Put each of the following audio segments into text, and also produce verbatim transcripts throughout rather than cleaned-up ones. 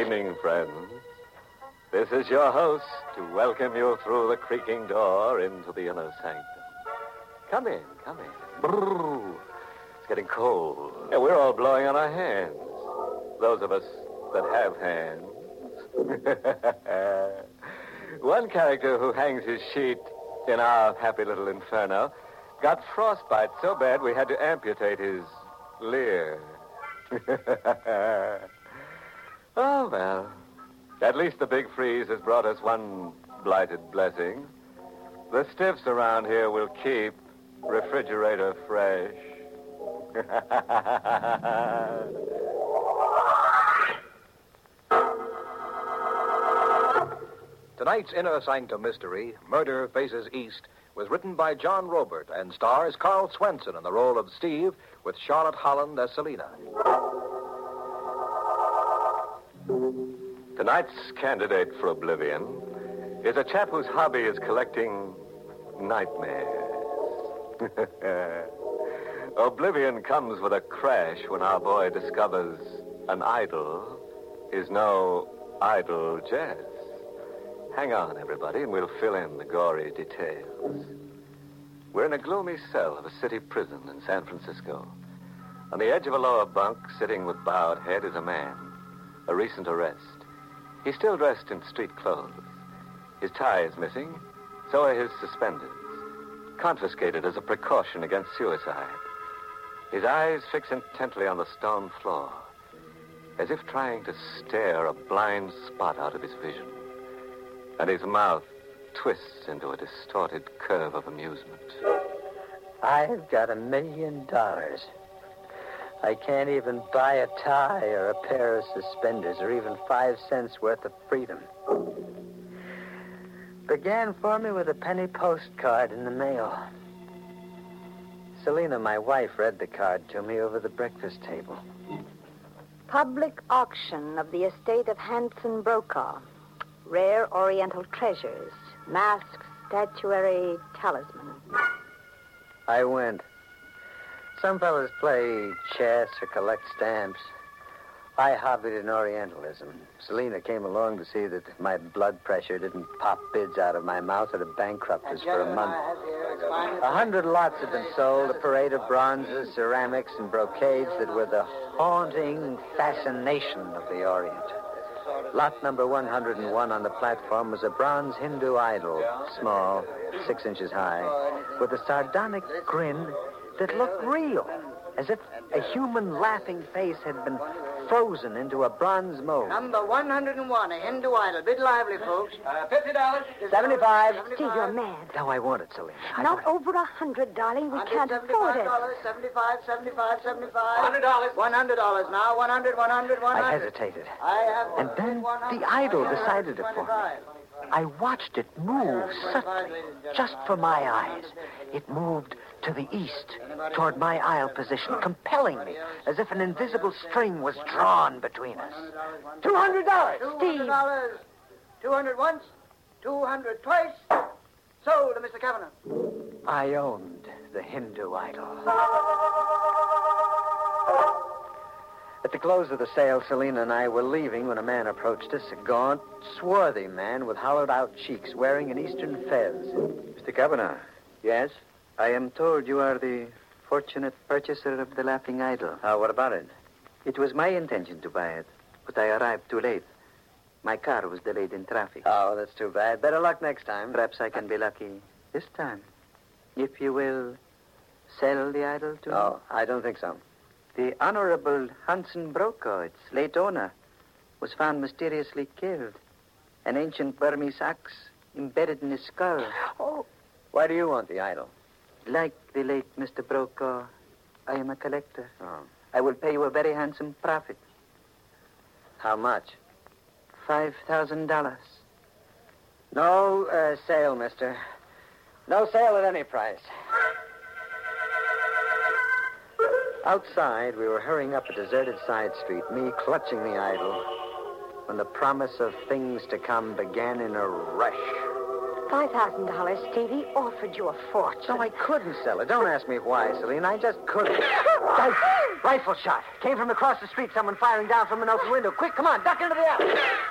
evening, friends. This is your host to welcome you through the creaking door into the inner sanctum. Come in, come in. Brrr. It's getting cold. Yeah, we're all blowing on our hands. Those of us that have hands. One character who hangs his sheet in our happy little inferno got frostbite so bad we had to amputate his leer. Oh, well. At least the big freeze has brought us one blighted blessing. The stiffs around here will keep refrigerator fresh. Tonight's Inner Sanctum mystery, Murder Faces East, was written by John Robert and stars Carl Swenson in the role of Steve with Charlotte Holland as Selina. Tonight's candidate for oblivion is a chap whose hobby is collecting nightmares. Oblivion comes with a crash when our boy discovers an idol is no idle jest. Hang on, everybody, and we'll fill in the gory details. We're in a gloomy cell of a city prison in San Francisco. On the edge of a lower bunk, sitting with bowed head, is a man, a recent arrest. He's still dressed in street clothes. His tie is missing, so are his suspenders, confiscated as a precaution against suicide. His eyes fix intently on the stone floor, as if trying to stare a blind spot out of his vision. And his mouth twists into a distorted curve of amusement. I've got a million dollars. I can't even buy a tie or a pair of suspenders or even five cents worth of freedom. Began for me with a penny postcard in the mail. Selina, my wife, read the card to me over the breakfast table. Public auction of the estate of Hanson Brokaw. Rare Oriental treasures, masks, statuary, talisman. I went. Some fellas play chess or collect stamps. I hobbied in Orientalism. Selina came along to see that my blood pressure didn't pop bids out of my mouth or to bankrupt us for a month. A hundred lots had been sold, a parade of bronzes, ceramics, and brocades that were the haunting fascination of the Orient. Lot number one hundred one on the platform was a bronze Hindu idol, small, six inches high, with a sardonic grin that looked real, as if a human laughing face had been frozen into a bronze mold. Number one hundred one, a Hindu idol. Bid lively, folks. Uh, fifty dollars. seventy-five. Steve, you're mad. No, I want it, Selina. Not over a hundred, darling. We can't afford it. seventy-five, seventy-five, seventy-five. one hundred dollars. one hundred dollars now. one hundred, one hundred, one hundred. I hesitated. I have... And then the idol decided it for me. I watched it move subtly, just for my eyes. It moved to the east, toward my aisle position, compelling me, as if an invisible string was drawn between us. Two hundred dollars! Two hundred dollars. Two hundred once, two hundred twice. Sold to Mister Kavanagh. I owned the Hindu idol. At the close of the sale, Selina and I were leaving when a man approached us, a gaunt, swarthy man with hollowed-out cheeks, wearing an eastern fez. Mister Kavanagh. Yes? I am told you are the fortunate purchaser of the Laughing Idol. Uh, what about it? It was my intention to buy it, but I arrived too late. My car was delayed in traffic. Oh, that's too bad. Better luck next time. Perhaps I can be lucky this time. If you will sell the idol to me. Oh, I don't think so. The Honorable Hanson Brokaw, its late owner, was found mysteriously killed. An ancient Burmese axe embedded in his skull. Oh, why do you want the idol? Like the late Mister Brokaw, I am a collector. Oh. I will pay you a very handsome profit. How much? Five thousand dollars. No uh, sale, mister. No sale at any price. Outside, we were hurrying up a deserted side street, me clutching the idol, when the promise of things to come began in a rush. five thousand dollars, Steve. He offered you a fortune. No, I couldn't sell it. Don't ask me why, Selena. I just couldn't. Right. Rifle shot. Came from across the street. Someone firing down from an open window. Quick, come on. Duck into the alley.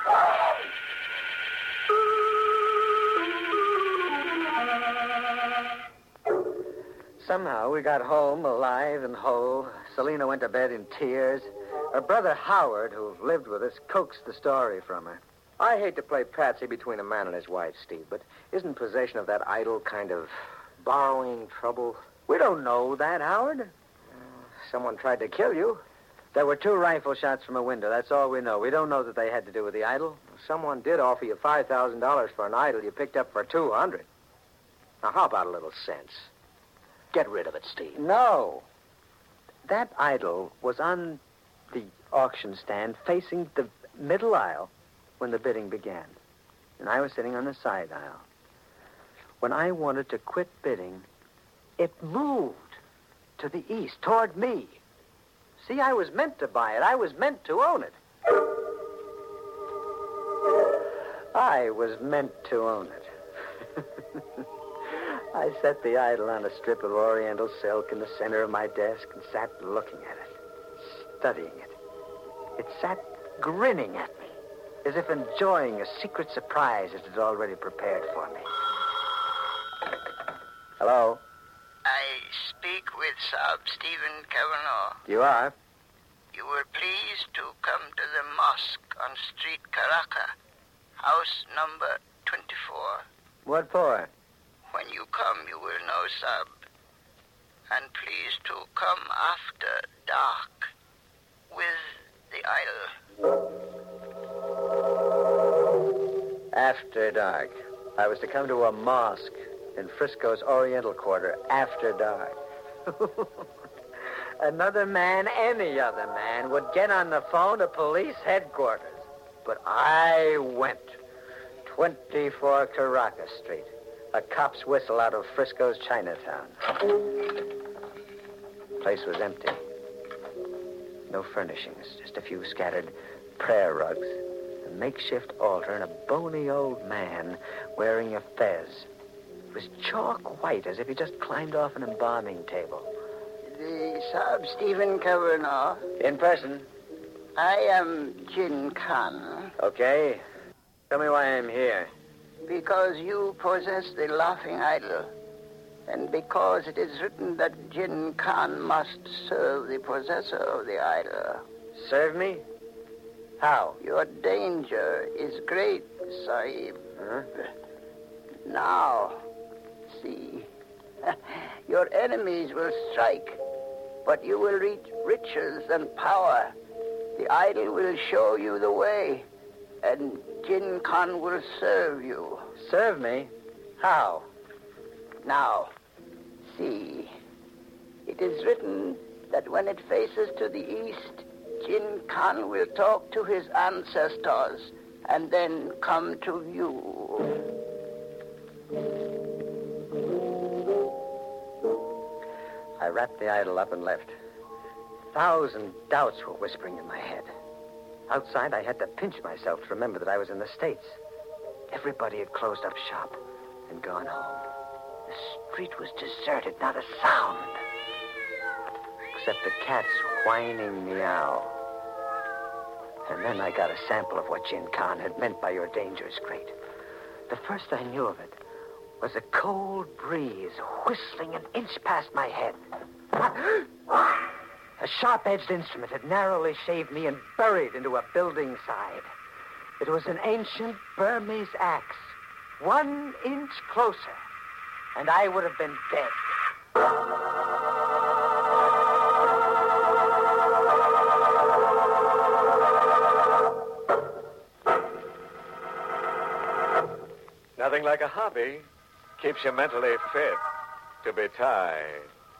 Somehow we got home alive and whole. Selena went to bed in tears. Her brother Howard, who lived with us, coaxed the story from her. I hate to play patsy between a man and his wife, Steve, but isn't possession of that idol kind of borrowing trouble? We don't know that, Howard. Uh, someone tried to kill you. There were two rifle shots from a window. That's all we know. We don't know that they had to do with the idol. Someone did offer you five thousand dollars for an idol you picked up for two hundred dollars. Now, how about a little sense? Get rid of it, Steve. No. That idol was on the auction stand facing the middle aisle when the bidding began. And I was sitting on the side aisle. When I wanted to quit bidding, it moved to the east, toward me. See, I was meant to buy it. I was meant to own it. I was meant to own it. I set the idol on a strip of oriental silk in the center of my desk and sat looking at it, studying it. It sat grinning at me, as if enjoying a secret surprise it had already prepared for me. Hello? I speak with Sir Stephen Kavanaugh. You are? You were pleased to come to the mosque on Street Caracas, house number twenty-four. What for? When you come, you will know, Sub. And please to come after dark with the idol. After dark. I was to come to a mosque in Frisco's Oriental Quarter after dark. Another man, any other man, would get on the phone to police headquarters. But I went. twenty-four Caracas Street. A cop's whistle out of Frisco's Chinatown. Place was empty. No furnishings, just a few scattered prayer rugs, a makeshift altar, and a bony old man wearing a fez. It was chalk white, as if he just climbed off an embalming table. The Sir Stephen Kavanaugh. In person. I am Jin Khan. Okay. Tell me why I'm here. Because you possess the laughing idol, and because it is written that Jin Khan must serve the possessor of the idol. Serve me? How? Your danger is great, Sahib. Huh? Now, see, your enemies will strike, but you will reach riches and power. The idol will show you the way, and Jin Khan will serve you. Serve me? How? Now, see, it is written that when it faces to the east, Jin Khan will talk to his ancestors and then come to you. I wrapped the idol up and left. Thousand doubts were whispering in my head. Outside, I had to pinch myself to remember that I was in the States. Everybody had closed up shop and gone home. The street was deserted, not a sound. Except a cat's whining meow. And then I got a sample of what Jin Khan had meant by your danger is great. The first I knew of it was a cold breeze whistling an inch past my head. A sharp-edged instrument had narrowly shaved me and buried into a building side. It was an ancient Burmese axe, one inch closer, and I would have been dead. Nothing like a hobby. Keeps you mentally fit to be tied.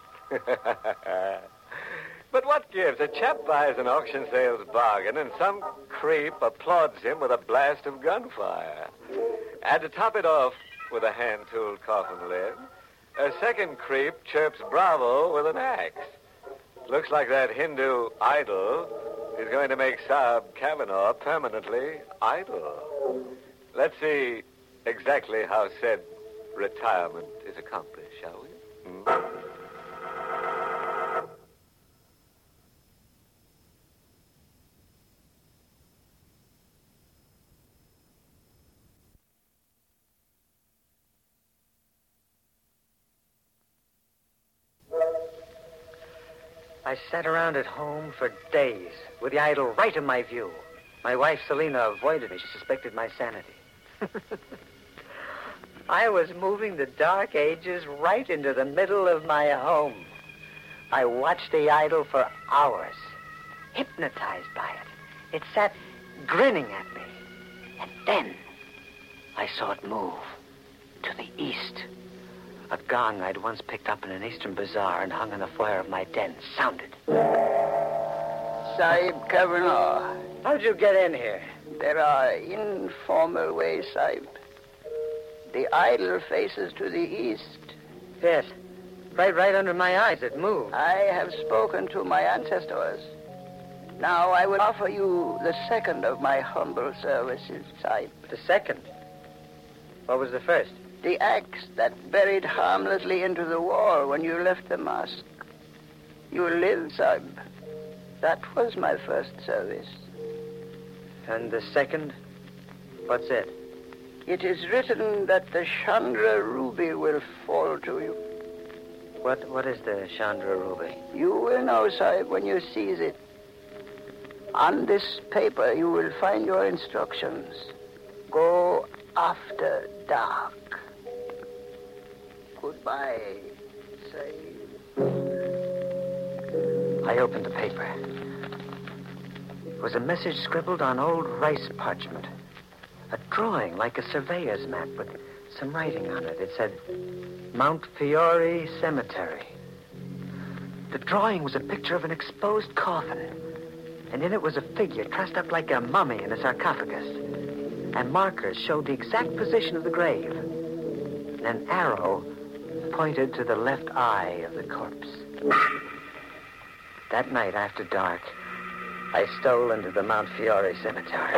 But what gives? A chap buys an auction sales bargain and some creep applauds him with a blast of gunfire. And to top it off with a hand-tooled coffin lid, a second creep chirps bravo with an axe. Looks like that Hindu idol is going to make Saab Kavanaugh permanently idle. Let's see exactly how said retirement is accomplished, shall we? Hmm? I sat around at home for days with the idol right in my view. My wife, Selina, avoided me. She suspected my sanity. I was moving the Dark Ages right into the middle of my home. I watched the idol for hours, hypnotized by it. It sat grinning at me. And then I saw it move to the east. A gong I'd once picked up in an eastern bazaar and hung in the foyer of my den sounded. Sahib Kavanagh. How'd you get in here? There are informal ways, Sahib. The idol faces to the east. Yes. Right, right under my eyes, it moved. I have spoken to my ancestors. Now I will offer you the second of my humble services, Sahib. The second? What was the first? The axe that buried harmlessly into the wall when you left the mosque. You live, Sahib. That was my first service. And the second? What's it? It is written that the Chandra ruby will fall to you. What What is the Chandra ruby? You will know, Sahib, when you seize it. On this paper, you will find your instructions. Go after dark. Goodbye, Sahib. I opened the paper. It was a message scribbled on old rice parchment. A drawing like a surveyor's map with some writing on it. It said, Mount Fiore Cemetery. The drawing was a picture of an exposed coffin. And in it was a figure dressed up like a mummy in a sarcophagus. And markers showed the exact position of the grave. And an arrow pointed to the left eye of the corpse. That night after dark, I stole into the Mount Fiore Cemetery.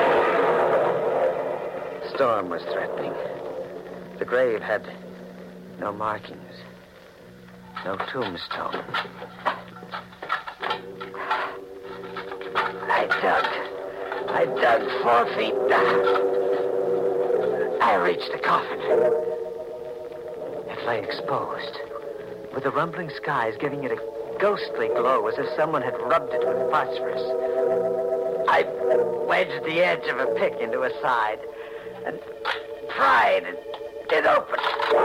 Storm was threatening. The grave had no markings, no tombstone. I dug. I dug four feet down. I reached the coffin. It lay exposed, with the rumbling skies giving it a ghostly glow as if someone had rubbed it with phosphorus. I wedged the edge of a pick into a side and pried and it opened.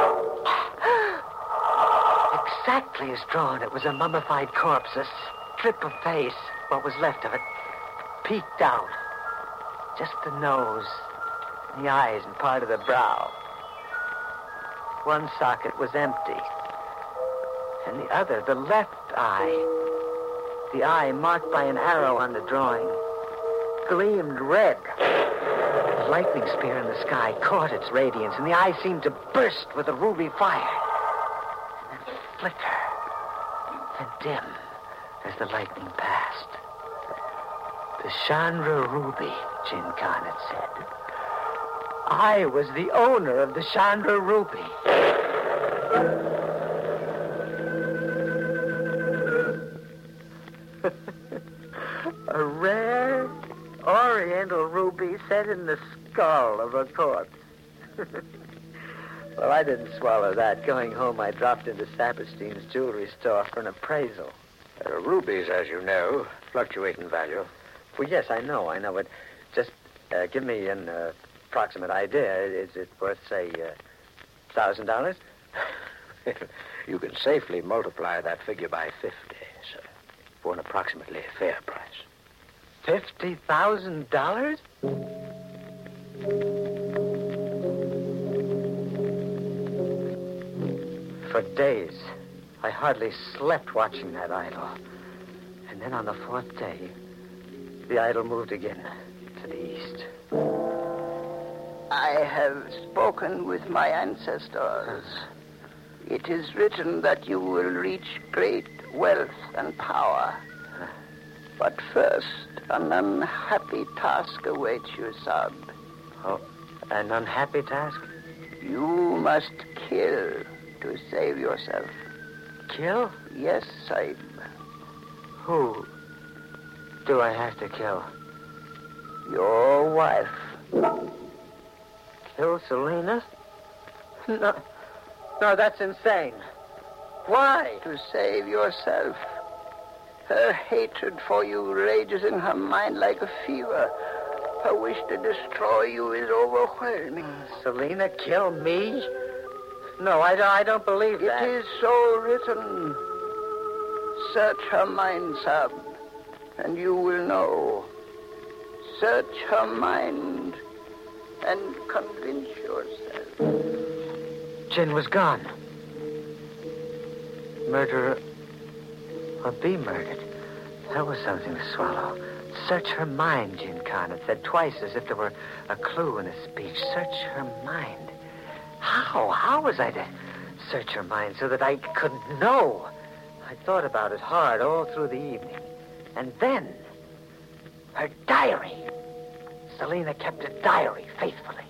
Exactly as drawn, it was a mummified corpse, a strip of face, what was left of it, peeked out. Just the nose, the eyes, and part of the brow. One socket was empty. And the other, the left eye, the eye marked by an arrow on the drawing, gleamed red. The lightning spear in the sky caught its radiance, and the eye seemed to burst with a ruby fire. And then flicker, and dim as the lightning passed. The Chandra ruby, Jin Khan had said. I was the owner of the Chandra ruby. A rare Oriental ruby set in the skull of a corpse. Well, I didn't swallow that. Going home, I dropped into Saperstein's jewelry store for an appraisal. Uh, rubies, as you know, fluctuate in value. Well, yes, I know, I know, but just uh, give me an uh, approximate idea. Is it worth, say, a uh, thousand dollars? You can safely multiply that figure by fifty, sir, for an approximately fair price. Fifty thousand dollars? For days, I hardly slept watching that idol. And then on the fourth day, the idol moved again to the east. I have spoken with my ancestors. It is written that you will reach great wealth and power. But first, an unhappy task awaits you, Sahib. Oh, an unhappy task? You must kill to save yourself. Kill? Yes, Sahib. Who do I have to kill? Your wife. Kill Selena? No, no, that's insane. Why? To save yourself. Her hatred for you rages in her mind like a fever. Her wish to destroy you is overwhelming. Selena kill me? No, I, I don't believe that. It is so written. Search her mind, Sahib, and you will know. Search her mind and convince yourself. Jin was gone. Murderer or be murdered. That was something to swallow. Search her mind, Jin Khan. It said twice as if there were a clue in his speech. Search her mind. How? How was I to search her mind so that I could know? I thought about it hard all through the evening. And then, her diary. Selena kept a diary faithfully.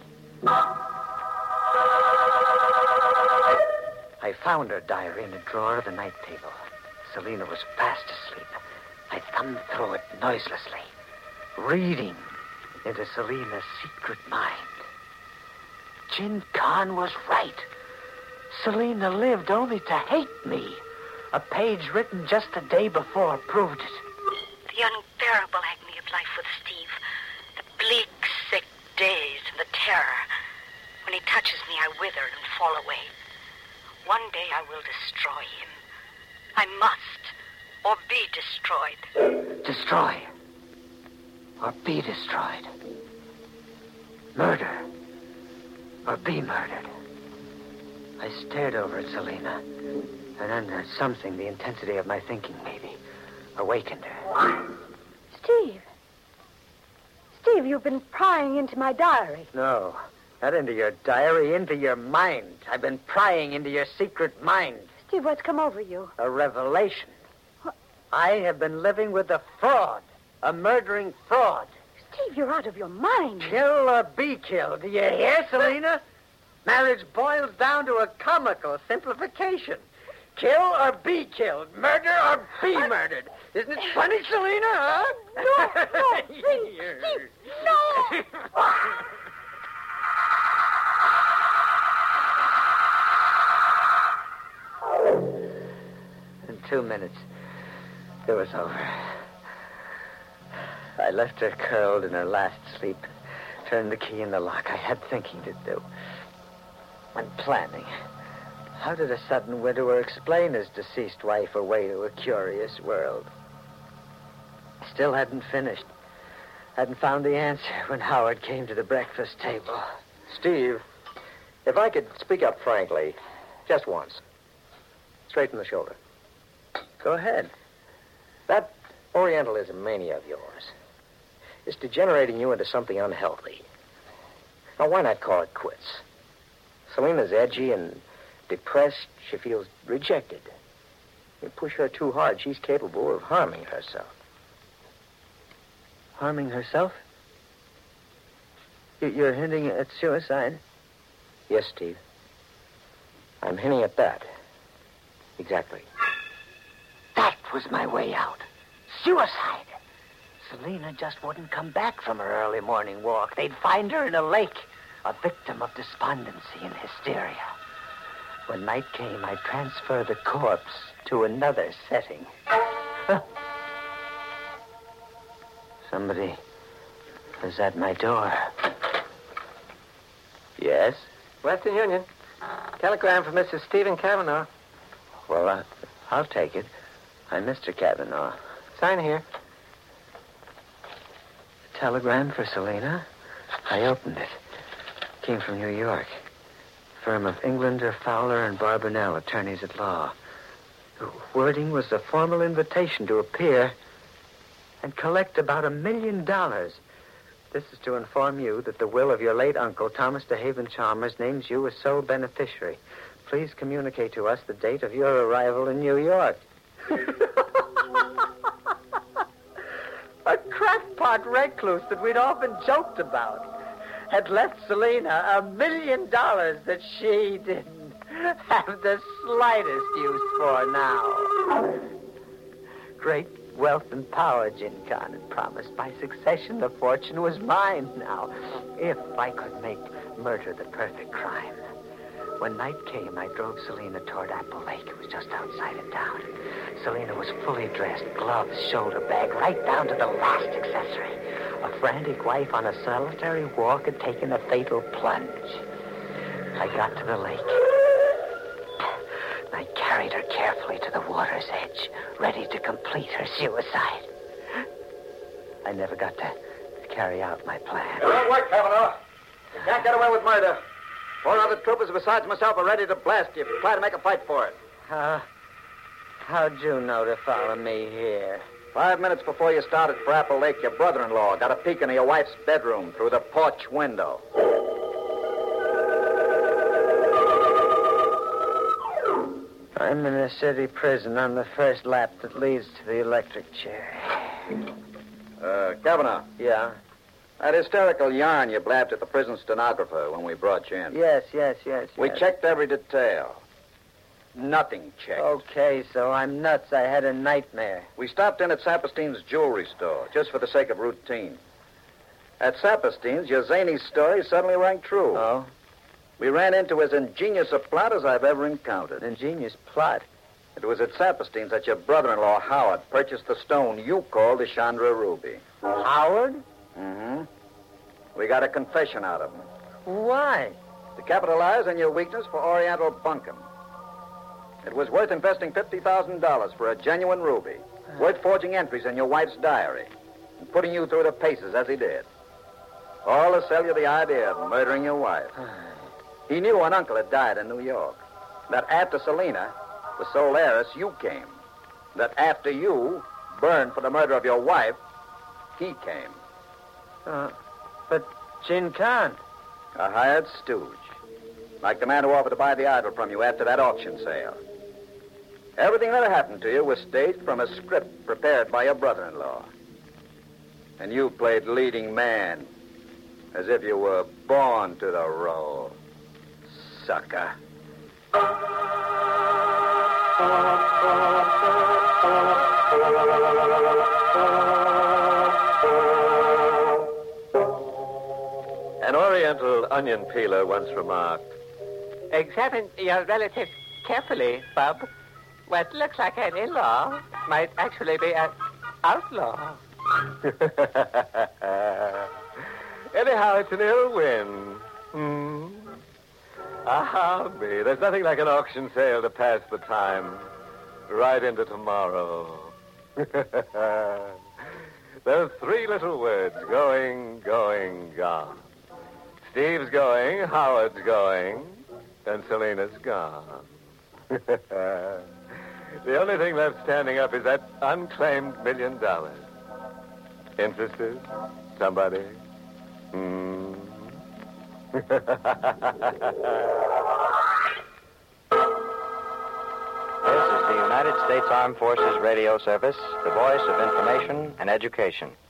I found her diary in a drawer of the night table. Selena was fast asleep. I thumbed through it noiselessly, reading into Selena's secret mind. Jin Khan was right. Selena lived only to hate me. A page written just a day before proved it. The unbearable agony of life with Steve. The bleak, sick days and the terror. When he touches me, I wither and fall away. One day I will destroy him. I must, or be destroyed. Destroy. Or be destroyed. Murder. Or be murdered. I stared over at Selena, and then something, the intensity of my thinking maybe, awakened her. Steve. Steve, you've been prying into my diary. No, not into your diary, into your mind. I've been prying into your secret mind. Steve, what's come over you? A revelation. What? I have been living with a fraud, a murdering fraud. Steve, you're out of your mind. Kill or be killed. Do you hear, Selena? Marriage boils down to a comical simplification. Kill or be killed. Murder or be murdered. Isn't it funny, Selena, huh? No, no, please, Steve, no! In two minutes, it was over. I left her curled in her last sleep, turned the key in the lock. I had thinking to do. And planning. How did a sudden widower explain his deceased wife away to a curious world? Still hadn't finished. Hadn't found the answer when Howard came to the breakfast table. Steve, if I could speak up frankly, just once. Straight in the shoulder. Go ahead. That Orientalism mania of yours is degenerating you into something unhealthy. Now, why not call it quits? Selena's edgy and depressed. She feels rejected. You push her too hard, she's capable of harming herself. Harming herself? You're hinting at suicide? Yes, Steve. I'm hinting at that. Exactly. That was my way out. Suicide. Selena just wouldn't come back from her early morning walk. They'd find her in a lake, a victim of despondency and hysteria. When night came, I'd transfer the corpse to another setting. Huh. Somebody was at my door. Yes? Western Union. Telegram for Missus Stephen Cavanaugh. Well, uh, I'll take it. I'm Mister Cavanaugh. Sign here. A telegram for Selena? I opened it. Came from New York. Firm of Englander, Fowler, and Barbanell, attorneys at law. The wording was a formal invitation to appear and collect about a million dollars. This is to inform you that the will of your late uncle, Thomas DeHaven Chalmers, names you as sole beneficiary. Please communicate to us the date of your arrival in New York. A crackpot recluse that we'd often joked about. had left Selena a million dollars that she didn't have the slightest use for now. Great wealth and power Jin Khan had promised. By succession, the fortune was mine now, if I could make murder the perfect crime. When night came, I drove Selena toward Apple Lake. It was just outside of town. Selena was fully dressed, gloves, shoulder bag, right down to the last accessory. A frantic wife on a solitary walk had taken a fatal plunge. I got to the lake. I carried her carefully to the water's edge, ready to complete her suicide. I never got to carry out my plan. It won't work, Kavanaugh. You can't get away with murder. Four other troopers besides myself are ready to blast you if you try to make a fight for it. Uh, how'd you know to follow me here? Five minutes before you started for Apple Lake, your brother-in-law got a peek into your wife's bedroom through the porch window. I'm in a city prison on the first lap that leads to the electric chair. Uh, Kavanaugh. Yeah? That hysterical yarn you blabbed at the prison stenographer when we brought you in. Yes, yes, yes, We yes. checked every detail. Nothing checked. Okay, so I'm nuts. I had a nightmare. We stopped in at Saperstein's jewelry store, just for the sake of routine. At Saperstein's, your zany story suddenly rang true. Oh? We ran into as ingenious a plot as I've ever encountered. An ingenious plot? It was at Saperstein's that your brother-in-law, Howard, purchased the stone you called the Chandra Ruby. Howard? Mm-hmm. We got a confession out of him. Why? To capitalize on your weakness for Oriental bunkum. It was worth investing fifty thousand dollars for a genuine ruby. Worth forging entries in your wife's diary and putting you through the paces as he did. All to sell you the idea of murdering your wife. He knew an uncle had died in New York. That after Selena, the sole heiress, you came. That after you burned for the murder of your wife, he came. Uh, but Jin Khan. A hired stooge. Like the man who offered to buy the idol from you after that auction sale. Everything that happened to you was staged from a script prepared by your brother-in-law. And you played leading man, as if you were born to the role. Sucker. An Oriental onion peeler once remarked, Examine your relative carefully, Bub. What looks like an in-law might actually be an outlaw. anyhow, it's an ill wind. Hmm. Ah, me. There's nothing like an auction sale to pass the time. Right into tomorrow. Those three little words, going, going, gone. Steve's going, Howard's going, and Selena's gone. The only thing left standing up is that unclaimed million dollars. Interested? Somebody? Hmm. This is the United States Armed Forces Radio Service, the voice of information and education.